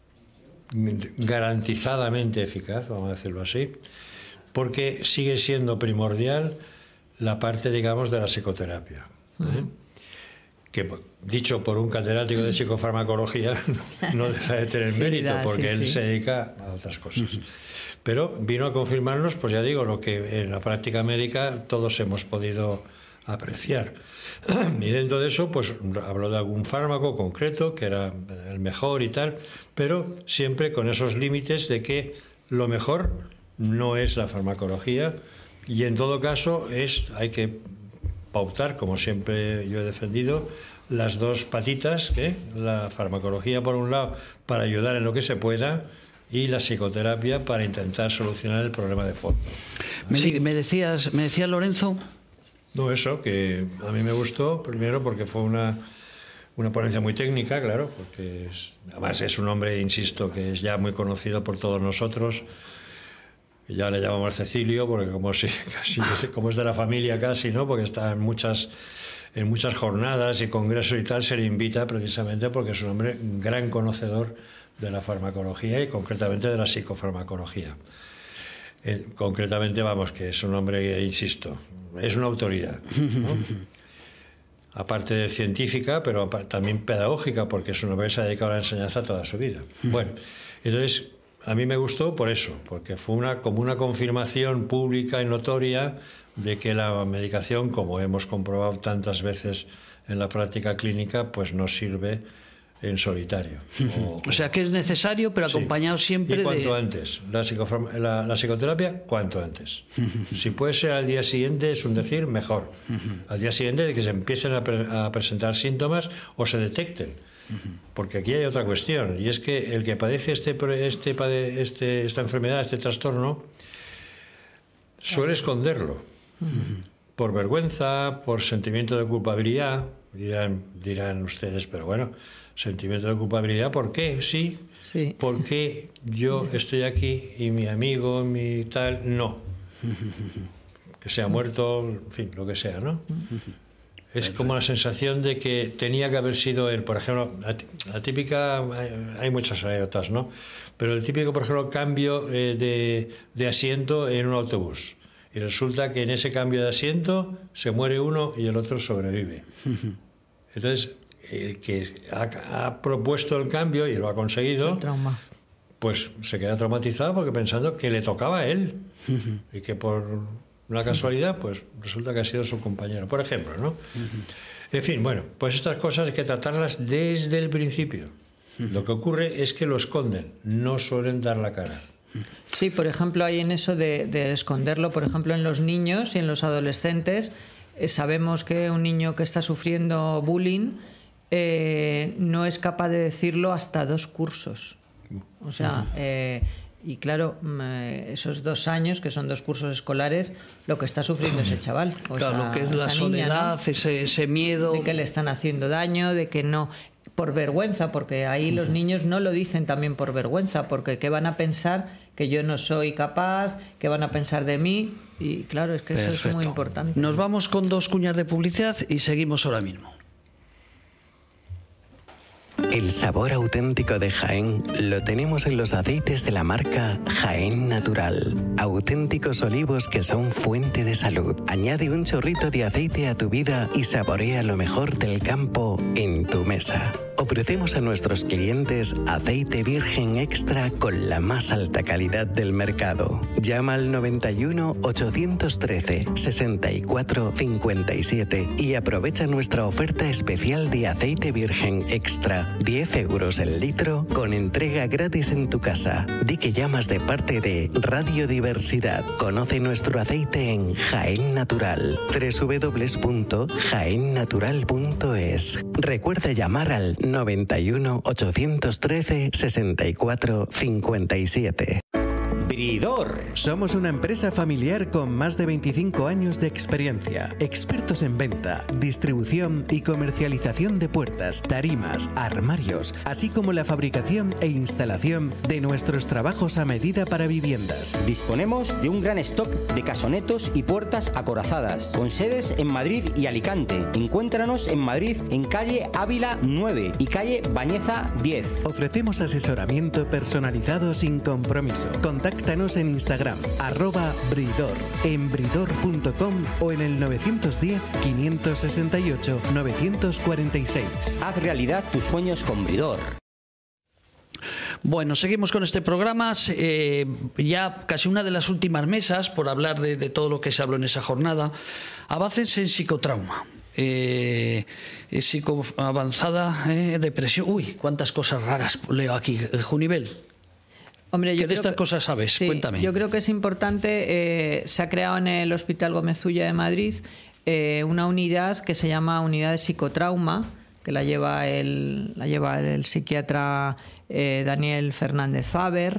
garantizadamente eficaz, vamos a decirlo así, porque sigue siendo primordial la parte, digamos, de la psicoterapia, ¿eh? Uh-huh. Que, dicho por un catedrático de psicofarmacología, no deja de tener sí, mérito, da, porque sí, él sí. se dedica a otras cosas. Uh-huh. Pero vino a confirmarnos, pues ya digo, lo que en la práctica médica todos hemos podido apreciar. Y dentro de eso, pues habló de algún fármaco concreto, que era el mejor y tal, pero siempre con esos límites de que lo mejor no es la farmacología, y en todo caso es, hay que pautar, como siempre yo he defendido, las dos patitas, ¿eh? La farmacología por un lado para ayudar en lo que se pueda y la psicoterapia para intentar solucionar el problema de fondo. Me, me decías, me decía Lorenzo. No, eso, que a mí me gustó, primero porque fue una, una ponencia muy técnica, claro, porque es, además es un hombre, insisto, que es ya muy conocido por todos nosotros. Ya le llamamos Cecilio, porque como si casi como es de la familia casi, ¿no? Porque está en muchas en muchas jornadas y congresos y tal, se le invita precisamente porque es un hombre gran conocedor de la farmacología y concretamente de la psicofarmacología. Eh, concretamente, vamos, que es un hombre, insisto, es una autoridad, ¿no? Aparte de científica, pero también pedagógica, porque es un hombre que se ha dedicado a la enseñanza toda su vida. Bueno, entonces a mí me gustó por eso, porque fue una, como una confirmación pública y notoria de que la medicación, como hemos comprobado tantas veces en la práctica clínica, pues no sirve en solitario. O, o sea que es necesario, pero sí, acompañado siempre y cuanto de... antes. La, la, la psicoterapia, cuanto antes. Si puede ser al día siguiente, es un decir, mejor. Al día siguiente de que se empiecen a, pre a presentar síntomas o se detecten. Porque aquí hay otra cuestión, y es que el que padece este, este, este, esta enfermedad, este trastorno, suele esconderlo. Por vergüenza, por sentimiento de culpabilidad. Dirán, dirán ustedes, pero bueno, sentimiento de culpabilidad, ¿por qué? Sí, sí. Porque yo estoy aquí y mi amigo, mi tal, no. Que se ha muerto, en fin, lo que sea, ¿no? Es como la sensación de que tenía que haber sido él. Por ejemplo, la típica, hay muchas anécdotas, ¿no? Pero el típico, por ejemplo, cambio eh, de, de asiento en un autobús. Y resulta que en ese cambio de asiento se muere uno y el otro sobrevive. Entonces, el que ha, ha propuesto el cambio y lo ha conseguido, pues se queda traumatizado porque pensando que le tocaba a él. Y que por una casualidad, pues resulta que ha sido su compañero, por ejemplo, ¿no? En fin, bueno, pues estas cosas hay que tratarlas desde el principio. Lo que ocurre es que lo esconden, no suelen dar la cara. Sí, por ejemplo, hay en eso de, de esconderlo, por ejemplo, en los niños y en los adolescentes. Eh, sabemos que un niño que está sufriendo bullying eh, no es capaz de decirlo hasta dos cursos. O sea, eh, y claro, esos dos años, que son dos cursos escolares, lo que está sufriendo ese chaval. O claro, sea, lo que es la soledad, niña, ¿no? ese, ese miedo. De que le están haciendo daño, de que no... por vergüenza, porque ahí los niños no lo dicen también por vergüenza, porque ¿qué van a pensar? Que yo no soy capaz, ¿qué van a pensar de mí? Y claro, es que Perfecto. Eso es muy importante. Nos vamos con dos cuñas de publicidad y seguimos ahora mismo. El sabor auténtico de Jaén lo tenemos en los aceites de la marca Jaén Natural. Auténticos olivos que son fuente de salud. Añade un chorrito de aceite a tu vida y saborea lo mejor del campo en tu mesa. Ofrecemos a nuestros clientes aceite virgen extra con la más alta calidad del mercado. Llama al noventa y uno, ochocientos trece, sesenta y cuatro cincuenta y siete y aprovecha nuestra oferta especial de aceite virgen extra. diez euros el litro con entrega gratis en tu casa. Di que llamas de parte de Radio Diversidad. Conoce nuestro aceite en Jaén Natural. doble u doble u doble u punto jaén natural punto es. Recuerda llamar al noventa y uno, ochocientos trece, sesenta y cuatro cincuenta y siete. Bridor. Somos una empresa familiar con más de veinticinco años de experiencia. Expertos en venta, distribución y comercialización de puertas, tarimas, armarios, así como la fabricación e instalación de nuestros trabajos a medida para viviendas. Disponemos de un gran stock de casonetos y puertas acorazadas, con sedes en Madrid y Alicante. Encuéntranos en Madrid en calle Ávila nueve y calle Bañeza diez. Ofrecemos asesoramiento personalizado sin compromiso. Contáctanos en Instagram, arroba Bridor, en bridor punto com o en el novecientos diez, quinientos sesenta y ocho, novecientos cuarenta y seis. Haz realidad tus sueños con Bridor. Bueno, seguimos con este programa, eh, ya casi una de las últimas mesas, por hablar de, de todo lo que se habló en esa jornada. Avances en psicotrauma. Eh, psico avanzada, eh, depresión. Uy, cuántas cosas raras leo aquí, Junivel. Hombre, yo ¿Qué de estas que, cosas sabes? Sí, Cuéntame. Yo creo que es importante, eh, se ha creado en el Hospital Gómez Ulla de Madrid eh, una unidad que se llama Unidad de Psicotrauma, que la lleva el, la lleva el psiquiatra eh, Daniel Fernández Faber.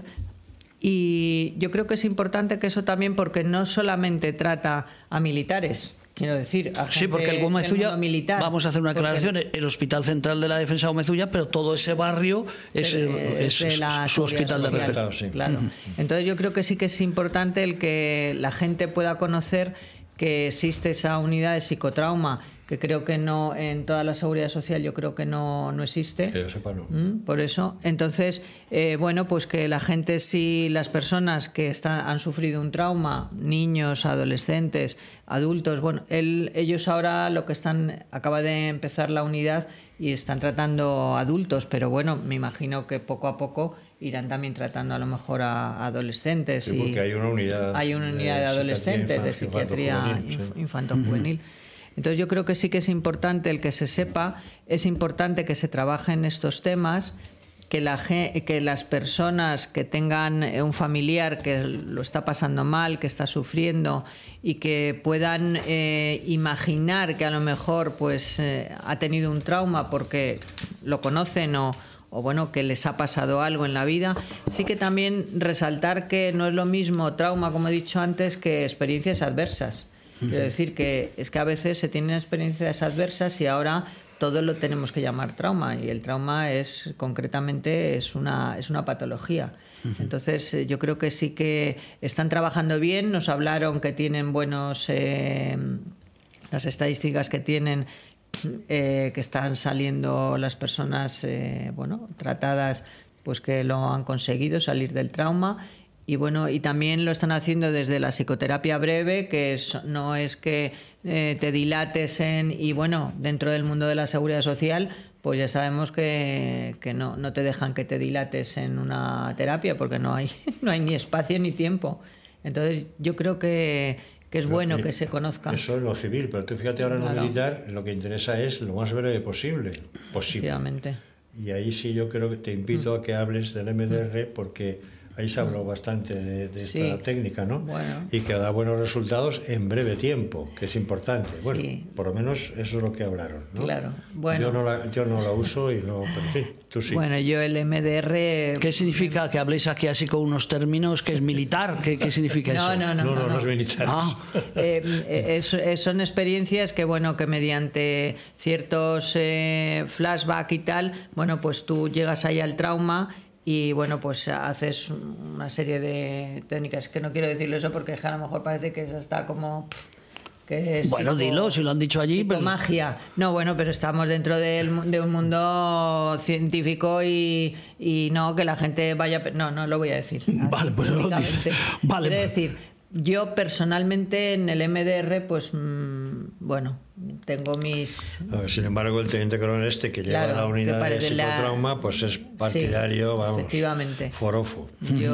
Y yo creo que es importante que eso también, porque no solamente trata a militares. Quiero decir, a gente sí, porque el Gómez Ulla, militar, vamos a hacer una aclaración, el, el Hospital Central de la Defensa Gómez Ulla, pero todo ese barrio es, de, es, de la su hospital de referencia. Sí. Claro. Entonces yo creo que sí que es importante el que la gente pueda conocer que existe esa unidad de psicotrauma, que creo que no en toda la seguridad social, yo creo que no, no existe. Que yo sepa, no. ¿Mm? Por eso, entonces, eh, bueno, pues que la gente, si las personas que están, han sufrido un trauma, niños, adolescentes, adultos, bueno, él, ellos ahora lo que están, acaba de empezar la unidad y están tratando adultos, pero bueno, me imagino que poco a poco irán también tratando a lo mejor a adolescentes. Sí, porque y hay una unidad. Hay una unidad de, de adolescentes, de psiquiatría infanto-juvenil. Entonces yo creo que sí que es importante el que se sepa, es importante que se trabaje en estos temas, que, la, que las personas que tengan un familiar que lo está pasando mal, que está sufriendo y que puedan eh, imaginar que a lo mejor pues eh, ha tenido un trauma porque lo conocen o, o bueno, que les ha pasado algo en la vida, sí que también resaltar que no es lo mismo trauma, como he dicho antes, que experiencias adversas. Quiero decir que es que a veces se tienen experiencias adversas y ahora todo lo tenemos que llamar trauma, y el trauma es concretamente es una es una patología. Entonces yo creo que sí que están trabajando bien. Nos hablaron que tienen buenos eh, las estadísticas que tienen, eh, que están saliendo las personas eh, bueno tratadas, pues que lo han conseguido salir del trauma. Y bueno, y también lo están haciendo desde la psicoterapia breve, que es, no es que eh, te dilates en... Y bueno, dentro del mundo de la seguridad social, pues ya sabemos que, que no, no te dejan que te dilates en una terapia, porque no hay, no hay ni espacio ni tiempo. Entonces yo creo que, que es pero bueno que, que se conozca. Eso es lo civil, pero tú fíjate ahora en claro. Lo militar, lo que interesa es lo más breve posible. posible. Efectivamente. Y ahí sí yo creo que te invito mm. a que hables del M D R, porque Ahí se habló bastante de, de Sí. esta técnica, ¿no? Bueno. Y que da buenos resultados en breve tiempo, que es importante. Bueno, Sí. por lo menos eso es lo que hablaron, ¿no? Claro. Bueno. Yo no la, yo no la uso y no, pero en fin, tú sí. Bueno, yo el M D R... ¿Qué significa que habléis aquí así con unos términos que es militar? ¿Qué, qué significa No, eso? no, no, no, no, no, no no. es militar. Ah. Eh, es- es- son experiencias que, bueno, que mediante ciertos eh, flashback y tal, bueno, pues tú llegas ahí al trauma y, bueno, pues haces una serie de técnicas, que no quiero decirlo eso porque a lo mejor parece que eso está como... pff, que es Bueno, dilo, si lo han dicho allí, pero- magia. No, bueno, pero estamos dentro del mu- de un mundo científico y, y no que la gente vaya... pe- No, no lo voy a decir. Vale, pues no lo públicamente. dices. Vale. Quiero decir, yo personalmente en el M D R, pues mmm, bueno, tengo mis... A ver, sin embargo, el teniente coronel este que lleva Claro, la que unidad de parece la- psicotrauma, pues es partidario, Sí, vamos, efectivamente. forofo.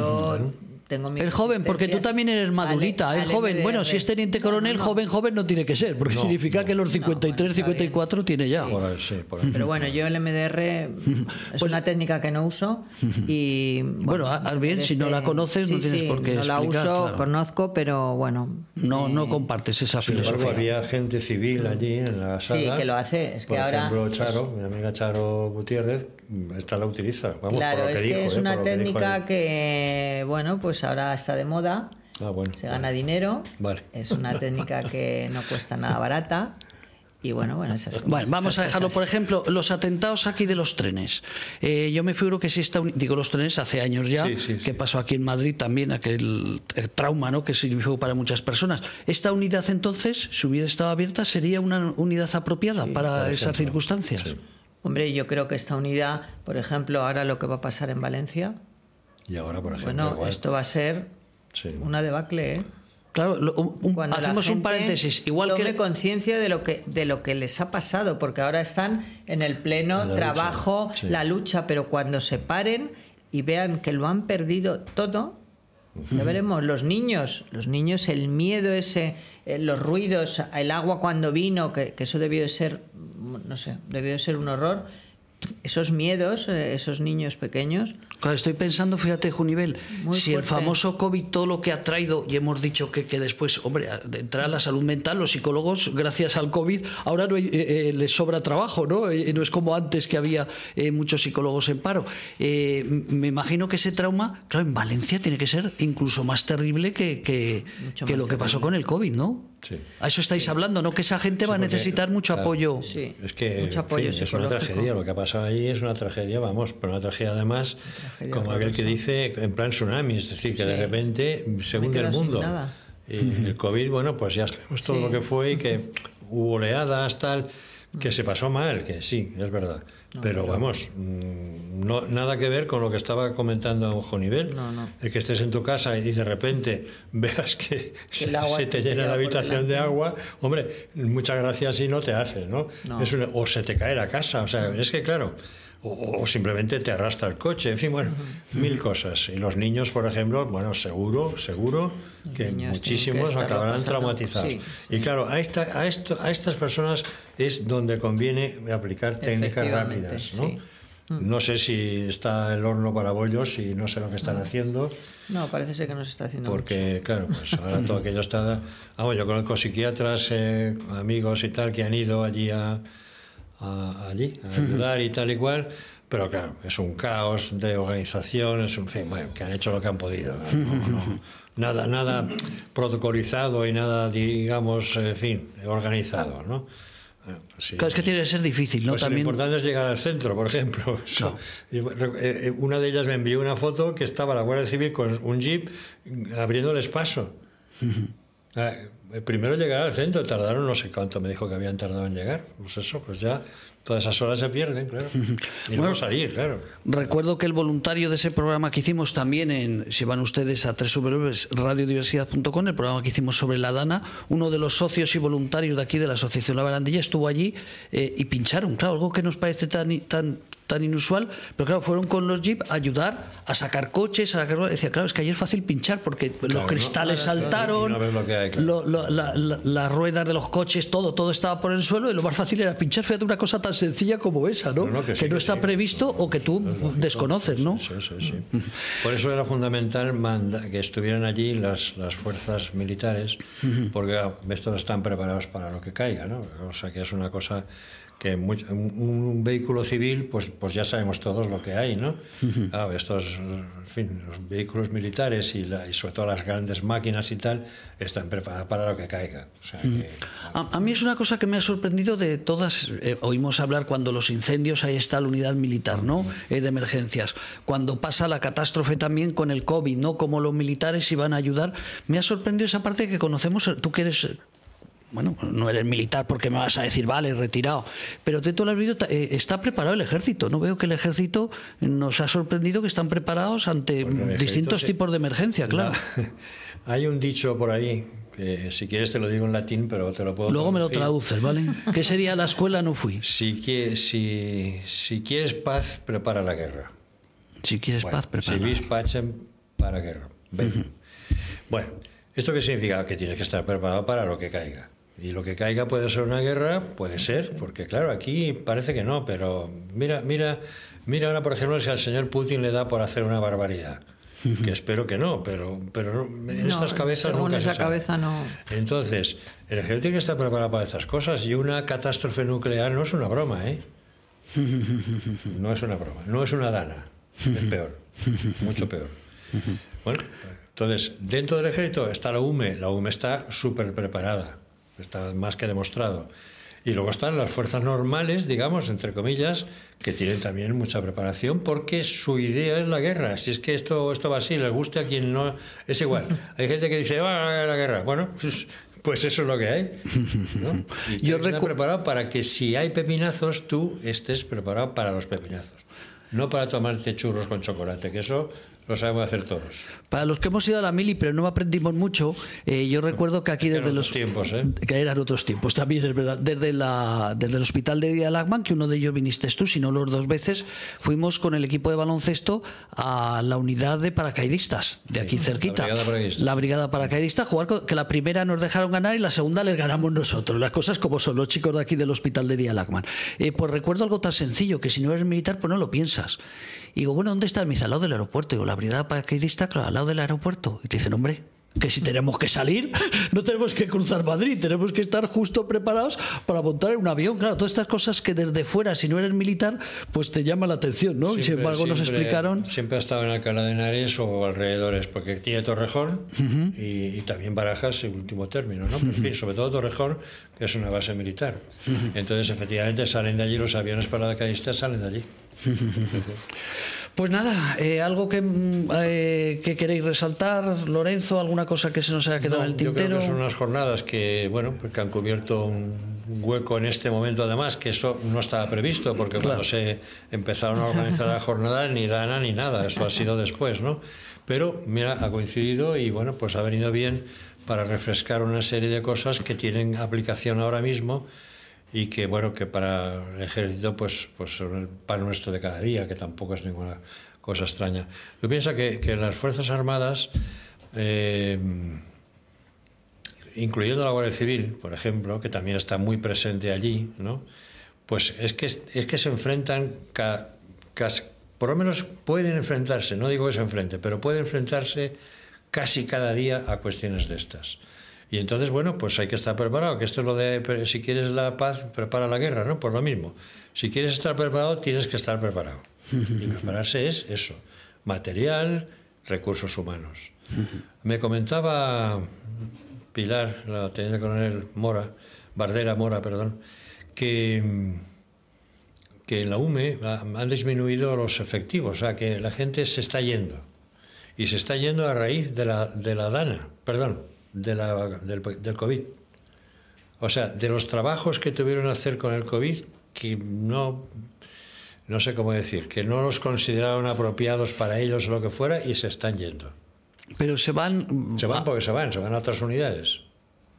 Yo tengo mis El joven, porque tú resistencias también eres madurita. al- El al joven, M D R. bueno, si es teniente coronel, No, no. joven, joven no tiene que ser, porque No, significa no. que los cincuenta y tres, No, bueno, está cincuenta y cuatro tiene ya. Por ahí, sí, por ahí. Pero bueno, yo el M D R es Pues- una técnica que no uso y... Bueno, haz bien, me si no la conoces, no sí, tienes sí, por qué no la explicar, uso, claro. conozco, pero bueno... No, eh, no compartes esa Sin embargo, filosofía. había gente civil allí en la sala. que lo hace, es que Por ahora, ejemplo, pues- Charo, mi amiga Charo Gutiérrez, esta la utiliza. Vamos, Claro, por lo que es dijo, que es ¿eh? una Por lo que dijo técnica ahí. que, bueno, pues ahora está de moda, Ah, bueno, se gana vale. dinero, Vale. es una técnica que no cuesta nada barata y bueno, bueno, esas cosas. Bueno, vamos a esas dejarlo, cosas. por ejemplo, los atentados aquí de los trenes. Eh, yo me figuro que si está, uni- digo los trenes hace años ya, Sí, sí, sí. que pasó aquí en Madrid también, aquel eh, trauma, ¿no?, que significó para muchas personas. ¿Esta unidad entonces, si hubiera estado abierta, sería una unidad apropiada para por esas ejemplo. circunstancias? Sí. Hombre, yo creo que esta unidad, por ejemplo, ahora lo que va a pasar en Valencia, Y ahora, por ejemplo, bueno, igual. esto va a ser Sí. una debacle, ¿eh? Claro, lo- un- un- Cuando la hacemos un gente paréntesis. Igual tome que conciencia de lo que de lo que les ha pasado, porque ahora están en el pleno En la trabajo, lucha, sí. la lucha, pero cuando se paren y vean que lo han perdido todo, ya veremos. Los niños, los niños, el miedo ese, eh, los ruidos, el agua cuando vino, que, que eso debió de ser, no sé, debió de ser un horror. Esos miedos, eh, esos niños pequeños. Claro, estoy pensando, fíjate, Junivel, Muy si el fuerte. famoso COVID, todo lo que ha traído, y hemos dicho que, que después, hombre, de entrar a la salud mental, los psicólogos, gracias al COVID, ahora no hay- eh, eh, les sobra trabajo, ¿no? Eh, no es como antes que había eh, muchos psicólogos en paro. Eh, m- me imagino que ese trauma, claro, en Valencia tiene que ser incluso más terrible que, que, Mucho que más lo que pasó terrible. con el COVID, ¿no? Sí. A eso estáis hablando, ¿no? Que esa gente va a porque, necesitar mucho claro, apoyo. Sí, Es que mucho en apoyo fin, es una psicológico. tragedia, lo que ha pasado ahí es una tragedia, vamos, pero una tragedia además, tragedia como aquel que dice, en plan tsunami, es decir, que de Sí. repente se Me hunde el quedo sin mundo. nada. Y el COVID, bueno, pues ya sabemos todo Sí. lo que fue y que hubo oleadas, tal, que se pasó mal, que sí, es verdad. pero vamos, mm, no, nada que ver con lo que estaba comentando a ojo nivel. No, no. El que estés en tu casa y de repente veas que se, el agua se te te llena lleva la por habitación de delante. agua, hombre, muchas gracias si no te hace, ¿no? No. Es una- o se te cae la casa, o sea, es que claro, o, o simplemente te arrastra el coche, en fin, bueno, mil cosas. Y los niños, por ejemplo, bueno, seguro, seguro que niños tienen muchísimos que estarlo acabarán pasando. traumatizados. Sí, Y claro, a, esta, a, esto, a estas personas es donde conviene aplicar técnicas Efectivamente, rápidas, ¿no? sí. No sé si está el horno para bollos y no sé lo que están haciendo, No, parece ser que no se está haciendo mucho. porque, claro, pues ahora todo aquello está... Vamos, yo conozco psiquiatras, eh, amigos y tal, que han ido allí a, a- allí a ayudar y tal y cual, pero claro, es un caos de organización, es un fin, bueno, que han hecho lo que han podido. ¿no? No, no, nada, nada protocolizado y nada, digamos, en fin, organizado, ¿no? Bueno, pues sí. Claro, es que tiene que ser difícil, ¿no? Pues También. lo importante es llegar al centro, por ejemplo. Eso. Y, eh, eh, Una de ellas me envió una foto que estaba la Guardia Civil con un jeep abriéndoles paso. Ah, eh, Primero llegar al centro, tardaron no sé cuánto, me dijo que habían tardado en llegar. Pues eso, pues ya todas esas horas se pierden, claro. Y luego salir, claro. Recuerdo que el voluntario de ese programa que hicimos también, en, si van ustedes a doble u doble u doble u punto radiodiversidad punto com, el programa que hicimos sobre la Dana, uno de los socios y voluntarios de aquí de la Asociación La Barandilla estuvo allí eh, y pincharon. Claro, algo que nos parece tan, tan tan inusual, pero claro, fueron con los Jeep a ayudar a sacar coches, a sacar... Decía, claro, es que ayer es fácil pinchar porque claro, los cristales no, saltaron, no, no lo que hay, claro. lo, lo, la, la, las ruedas de los coches, todo, todo estaba por el suelo y lo más fácil era pinchar. Fíjate, una cosa tan sencilla como esa, ¿no? no, no que, sí, que no que está sí, previsto o que tú desconoces, ¿no? Sí, sí, sí, sí. Por eso era fundamental manda, que estuvieran allí las, las fuerzas militares, porque estos están preparados para lo que caiga, ¿no? O sea, que es una cosa... que muy, un, un vehículo civil, pues, pues ya sabemos todos lo que hay, ¿no? Claro, estos, en fin, los vehículos militares y, la, y sobre todo las grandes máquinas y tal, están preparados para lo que caiga. O sea, que, a, a mí es una cosa que me ha sorprendido de todas, eh, oímos hablar cuando los incendios, ahí está la unidad militar, ¿no? Eh, de emergencias. Cuando pasa la catástrofe también con el COVID, ¿no? Como los militares iban a ayudar. Me ha sorprendido esa parte que conocemos, tú que eres... Bueno, no eres militar porque me vas a decir, vale, retirado. Pero de todo el vídeo eh, está preparado el ejército. No veo que el ejército nos ha sorprendido que están preparados ante pues distintos se... tipos de emergencia, claro. La... Hay un dicho por ahí, que si quieres te lo digo en latín, pero te lo puedo Luego traducir. Me lo traduces, ¿vale? ¿Qué sería la escuela no fui? Si, que, si, si quieres paz, prepara la guerra. Si quieres bueno, paz, prepara Si vis pacem, para guerra. Uh-huh. Bueno, ¿esto qué significa? Que tienes que estar preparado para lo que caiga. Y lo que caiga puede ser una guerra, puede ser, porque claro, aquí parece que no, pero mira, mira, mira ahora, por ejemplo, si al señor Putin le da por hacer una barbaridad, que espero que no, pero, pero en no, estas cabezas según nunca esa se sabe. cabeza no. Entonces, el ejército tiene que estar preparado para estas cosas y una catástrofe nuclear no es una broma, ¿eh? No es una broma, no es una dana, es peor, mucho peor. Bueno, entonces, dentro del ejército está la U M E, la U M E está súper preparada. Está más que demostrado. Y luego están las fuerzas normales, digamos, entre comillas, que tienen también mucha preparación porque su idea es la guerra. Si es que esto, esto va así, les guste a quien no... Es igual. Hay gente que dice, va a la guerra. Bueno, pues, pues eso es lo que hay, ¿no? Y yo recu- preparado para que si hay pepinazos, tú estés preparado para los pepinazos. No para tomarte churros con chocolate, que eso... lo sabemos hacer todos. Para los que hemos ido a la mili, pero no aprendimos mucho, eh, yo recuerdo que aquí desde eran los tiempos, ¿eh? que eran otros tiempos, también es verdad. Desde la desde el hospital de Día Lagman, que uno de ellos viniste tú, si no los dos veces, fuimos con el equipo de baloncesto a la unidad de paracaidistas de aquí cerquita. La brigada paracaidista. La brigada paracaidista, jugar con, que la primera nos dejaron ganar y la segunda les ganamos nosotros. Las cosas como son los chicos de aquí del hospital de Día Lagman. Eh, pues recuerdo algo tan sencillo que si no eres militar, pues no lo piensas. Y digo, bueno, ¿dónde está? Me dice, al lado del aeropuerto. Digo, la brigada paracaidista, claro, al lado del aeropuerto. Y te dicen, hombre, que si tenemos que salir, no tenemos que cruzar Madrid, tenemos que estar justo preparados para montar en un avión. Claro, todas estas cosas que desde fuera, si no eres militar, pues te llama la atención, ¿no? Siempre, y sin embargo siempre, nos explicaron... Siempre ha estado en Alcalá de Henares o alrededores, porque tiene Torrejón uh-huh. y, y también Barajas, en último término, ¿no? Uh-huh. En fin, sobre todo Torrejón, que es una base militar. Uh-huh. Entonces, efectivamente, salen de allí los aviones paracaidistas, salen de allí. Pues nada, eh, algo que, eh, que queréis resaltar, Lorenzo, alguna cosa que se nos haya quedado no, en el tintero. Yo creo que son unas jornadas que, bueno, pues que han cubierto un hueco en este momento, además, que eso no estaba previsto, porque claro. cuando se empezaron a organizar las jornadas ni Dana ni nada, eso ha sido después, ¿no? Pero, mira, ha coincidido y, bueno, pues ha venido bien para refrescar una serie de cosas que tienen aplicación ahora mismo y que, bueno, que para el ejército pues, pues son el pan nuestro de cada día, que tampoco es ninguna cosa extraña. Yo pienso que, que las Fuerzas Armadas, eh, incluyendo la Guardia Civil, por ejemplo, que también está muy presente allí, ¿no? Pues es que, es que se enfrentan, ca, casi, por lo menos pueden enfrentarse, no digo que se enfrente, pero pueden enfrentarse casi cada día a cuestiones de estas. Y entonces, bueno, pues hay que estar preparado, que esto es lo de, si quieres la paz, prepara la guerra, ¿no? Pues lo mismo. Si quieres estar preparado, tienes que estar preparado. Y prepararse es eso, material, recursos humanos. Me comentaba Pilar, la teniente coronel Mora, Bardera Mora, perdón, que, que en la U M E han disminuido los efectivos, o sea, que la gente se está yendo. Y se está yendo a raíz de la, de la Dana, perdón, De la, del, del COVID. O sea, de los trabajos que tuvieron que hacer con el COVID, que no, no sé cómo decir, que no los consideraron apropiados para ellos o lo que fuera, y se están yendo. Pero se van... Se van porque se van, se van a otras unidades.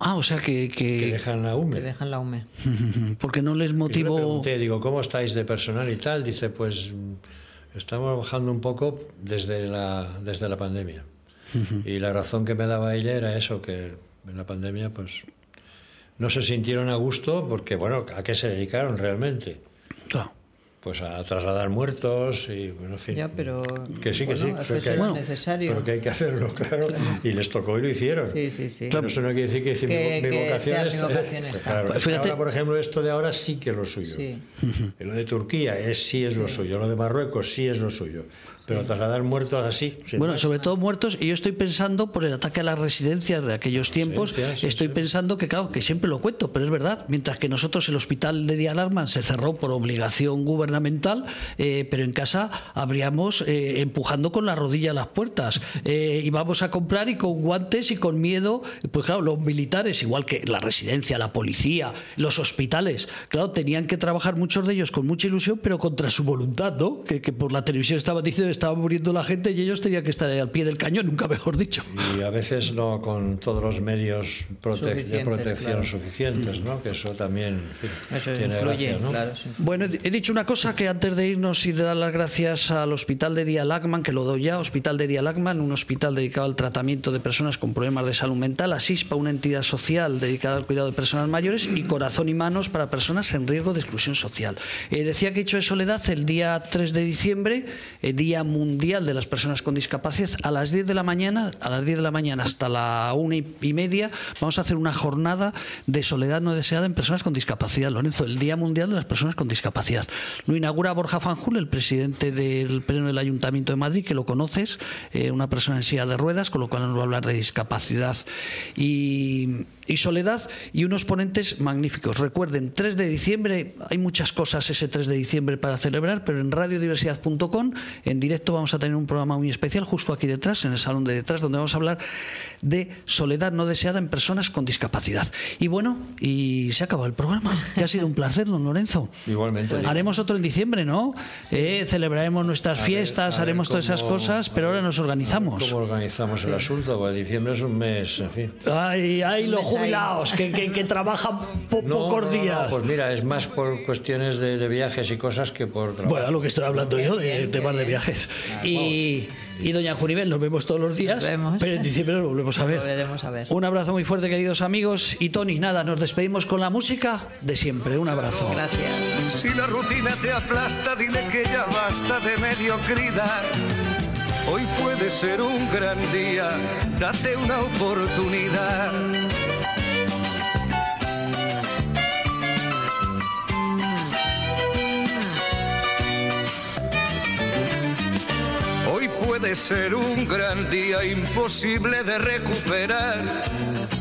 Ah, o sea que... Que, que dejan la U M E. Que dejan la U M E. Porque no les motivó... Yo le pregunté, digo, ¿cómo estáis de personal y tal? Dice, pues estamos bajando un poco desde la, desde la pandemia. Uh-huh. Y la razón que me daba ella era eso, que en la pandemia pues no se sintieron a gusto porque, bueno, ¿a qué se dedicaron realmente? Claro. Pues a trasladar muertos y, bueno, en fin. Ya, pero... Que sí, que bueno, sí. es que eso que, era necesario. Pero que hay que hacerlo, claro. claro. Y les tocó y lo hicieron. Sí, sí, sí. Pero eso no quiere decir que, que, mi, mi que vocación sea mi vocación es... está. Claro, Fíjate, ahora, por ejemplo, esto de ahora sí que es lo suyo. Sí. Lo de Turquía es, sí es sí. lo suyo. Lo de Marruecos sí es lo suyo. Pero sí. trasladar muertos así... Bueno, más. sobre todo muertos, y yo estoy pensando, por el ataque a las residencias de aquellos tiempos, sí, sí, estoy sí. pensando que, claro, que siempre lo cuento, pero es verdad, mientras que nosotros el hospital de Dia Lachman se cerró por obligación gubernamental, eh, pero en casa abríamos eh, empujando con la rodilla las puertas, eh, íbamos a comprar y con guantes y con miedo, pues claro, los militares, igual que la residencia, la policía, los hospitales, claro, tenían que trabajar muchos de ellos con mucha ilusión, pero contra su voluntad, ¿no? Que, que por la televisión estaban diciendo estaba muriendo la gente y ellos tenían que estar al pie del cañón, nunca mejor dicho. Y a veces no con todos los medios prote de protección claro. suficientes, ¿no? Que eso también en fin, eso tiene influye, gracia, ¿no? Claro, sí. Bueno, he dicho una cosa que antes de irnos y de dar las gracias al Hospital de Dia Lachman, que lo doy ya, Hospital de Dia Lachman, un hospital dedicado al tratamiento de personas con problemas de salud mental, Asispa, una entidad social dedicada al cuidado de personas mayores, y Corazón y Manos para personas en riesgo de exclusión social. Eh, decía que Hecho de Soledad el día tres de diciembre, eh, Día Mundial de las Personas con Discapacidad, a las diez de la mañana, a las diez de la mañana hasta la una y media, vamos a hacer una jornada de soledad no deseada en personas con discapacidad. Lorenzo, el Día Mundial de las Personas con Discapacidad. Lo inaugura Borja Fanjul, el presidente del Pleno del Ayuntamiento de Madrid, que lo conoces, eh, una persona en silla de ruedas, con lo cual nos va a hablar de discapacidad y, y soledad, y unos ponentes magníficos. Recuerden, tres de diciembre, hay muchas cosas ese tres de diciembre para celebrar, pero en radiodiversidad punto com, en directo vamos a tener un programa muy especial justo aquí detrás, en el salón de detrás, donde vamos a hablar de soledad no deseada en personas con discapacidad. Y bueno, y se acabó el programa, que ha sido un placer, don Lorenzo. Igualmente. Haremos otro en diciembre, ¿no? Sí. Eh, celebraremos nuestras a fiestas, ver, haremos todas cómo, esas cosas, pero ahora nos organizamos. ¿Cómo organizamos el asunto? Porque diciembre es un mes, en fin. Ay, ay, los jubilados, que, que, que trabajan po no, pocos no, días. No, pues mira, es más por cuestiones de, de viajes y cosas que por trabajo. Bueno, lo que estoy hablando yo, de bien, temas de viajes. Ah, y... Y doña Juribel, nos vemos todos los días, pero en diciembre nos volvemos a ver. Volveremos a ver. Un abrazo muy fuerte, queridos amigos. Y Tony, nada, nos despedimos con la música de siempre. Un abrazo. Gracias. Si la rutina te aplasta, dile que ya basta de mediocridad. Hoy puede ser un gran día, date una oportunidad. Hoy puede ser un gran día imposible de recuperar.